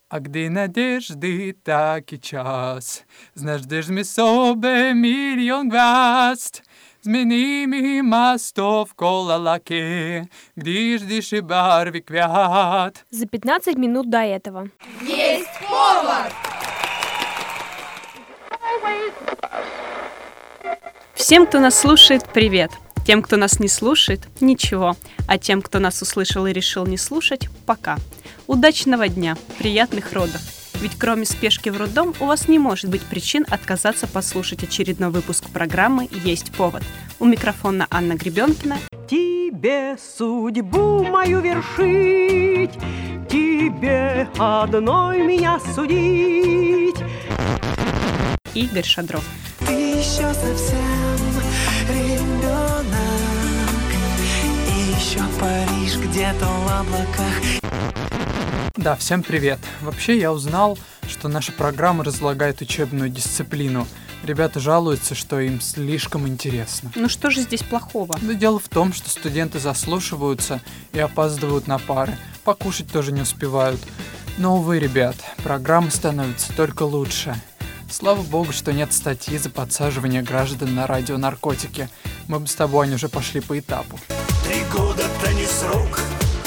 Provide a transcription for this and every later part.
А gdy nadjeżdy taki czas, znajdziemy sobie milion gwiazd. Zmienimy miasto w kolalakie, gdyż dyszy barwy kwiat. За 15 минут до этого. Есть повар! Всем, кто нас слушает, привет! Тем, кто нас не слушает, ничего. А тем, кто нас услышал и решил не слушать, пока. Удачного дня, приятных родов. Ведь кроме спешки в роддом у вас не может быть причин отказаться послушать очередной выпуск программы «Есть повод». У микрофона Анна Гребенкина. Тебе судьбу мою вершить, тебе одной меня судить. Игорь Шадров. Ты еще совсем ребенок, и еще Париж где-то в облаках. Да, всем привет. Вообще я узнал, что наша программа разлагает учебную дисциплину. Ребята жалуются, что им слишком интересно. Ну что же здесь плохого? Да дело в том, что студенты заслушиваются и опаздывают на пары. Покушать тоже не успевают. Но, увы, ребят, программа становится только лучше. Слава богу, что нет статьи за подсаживание граждан на радионаркотики. Мы бы с тобой, Аня, уже пошли по этапу. 3 года-то не срок,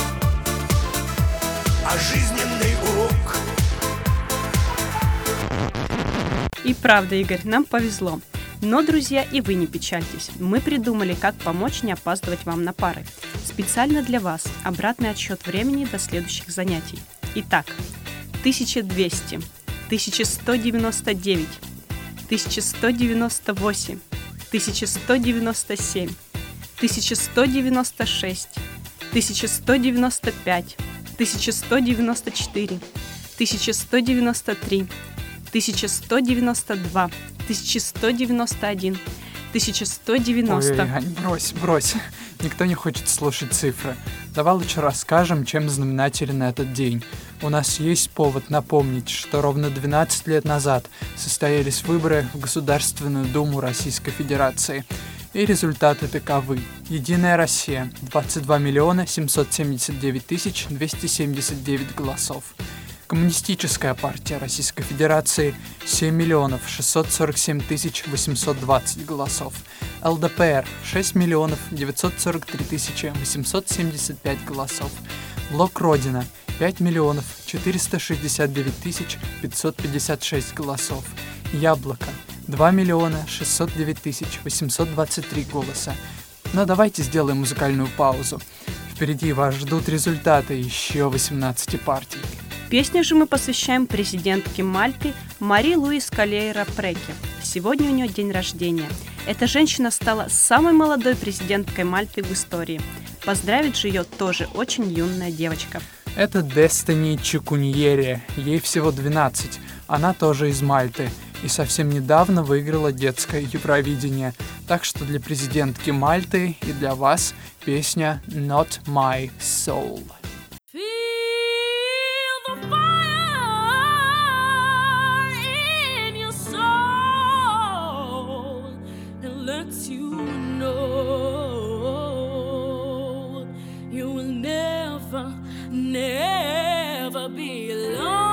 а жизненный урок. И правда, Игорь, нам повезло. Но, друзья, и вы не печальтесь. Мы придумали, как помочь не опаздывать вам на пары. Специально для вас обратный отсчет времени до следующих занятий. Итак, 1200, 1199, 1198, 1197, 1196, 1195, 1194, 1193, 1192, 1191, 1190. Ой, Ань, брось. Никто не хочет слушать цифры. Давай лучше расскажем, чем знаменателен этот день. У нас есть повод напомнить, что ровно 12 лет назад состоялись выборы в Государственную Думу Российской Федерации. И результаты таковы. Единая Россия – 22 миллиона 779 тысяч 279 голосов. Коммунистическая партия Российской Федерации – 7 миллионов 647 тысяч 820 голосов. ЛДПР – 6 миллионов 943 тысячи 875 голосов. Блок Родина – 5 миллионов 469 тысяч 556 голосов. Яблоко – 2 миллиона 609 тысяч 823 голоса. Но давайте сделаем музыкальную паузу. Впереди вас ждут результаты еще 18 партий. Песню же мы посвящаем президентке Мальты Мари Луис Калейра Преки. Сегодня у нее день рождения. Эта женщина стала самой молодой президенткой Мальты в истории. Поздравить же ее тоже очень юная девочка. Это Дестини Чикуньери, ей всего 12, она тоже из Мальты и совсем недавно выиграла детское Евровидение. Так что для президентки Мальты и для вас песня «Not My Soul». Never be alone.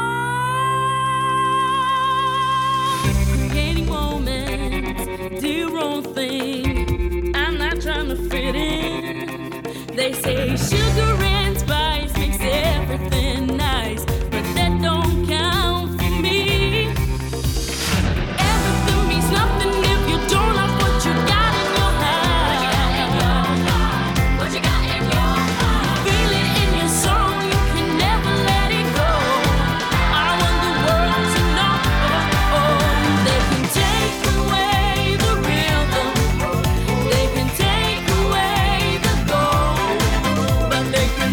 Creating moments, do your own thing. I'm not trying to fit in. They say sugar and spice makes everything nice, but that don't count for me. Everything means nothing if you don't like what you got in your hand. What you got in your hand. Feel it in your soul, you can never let it go. I want the world to know. They can take away the rhythm, they can take away the gold, but they can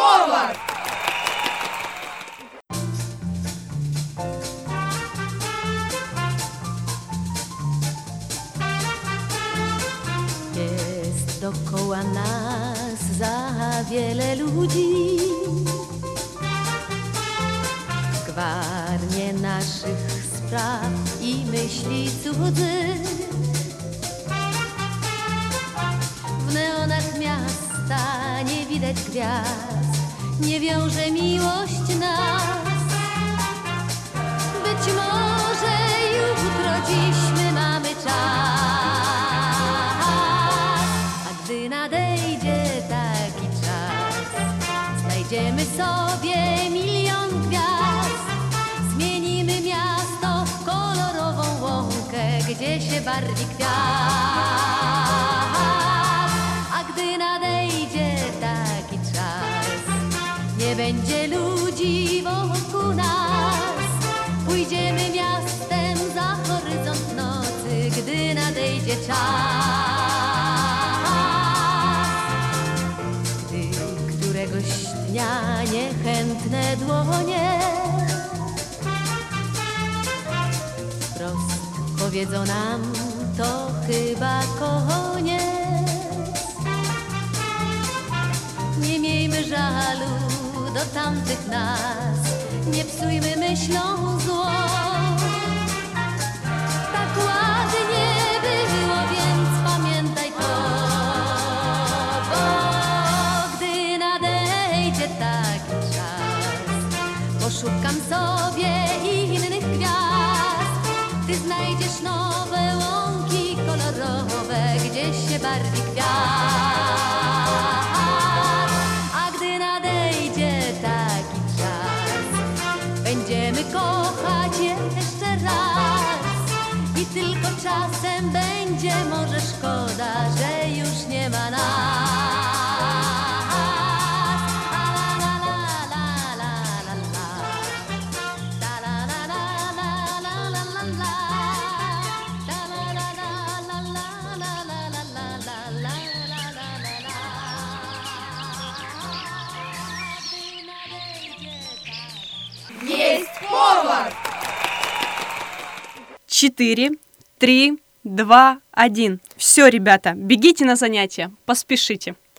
повар! Jest dokoła nas za wiele ludzi, gwarnie naszych spraw i myśli cudzych. W neonach miasta nie widać gwiazd, nie wiąże miłość nas. Być może jutro, dziś my mamy czas, a gdy nadejdzie taki czas, znajdziemy sobie milion gwiazd. Zmienimy miasto w kolorową łąkę, gdzie się barwi kwiat. A gdy nadejdzie taki czas, nie będzie ludzi wokół nas. Pójdziemy miastem za horyzont nocy, gdy nadejdzie czas. Gdy któregoś dnia niechętne dłonie wprost powiedzą nam, to chyba koniec. Nie miejmy żalu do tamtych nas, nie psujmy myślą zło. Tak ładnie było, więc pamiętaj to, bo gdy nadejdzie taki czas, poszukam sobie innych gwiazd. Ty znajdziesz nowe łąki kolorowe, gdzie się barwi kwiat. A gdy nadejdzie taki czas, będziemy kochać jeszcze raz. I tylko czasem będzie może szkoda, że już nie ma nas. Есть повар! 4, 3, 2, 1. Все, ребята, бегите на занятия, поспешите.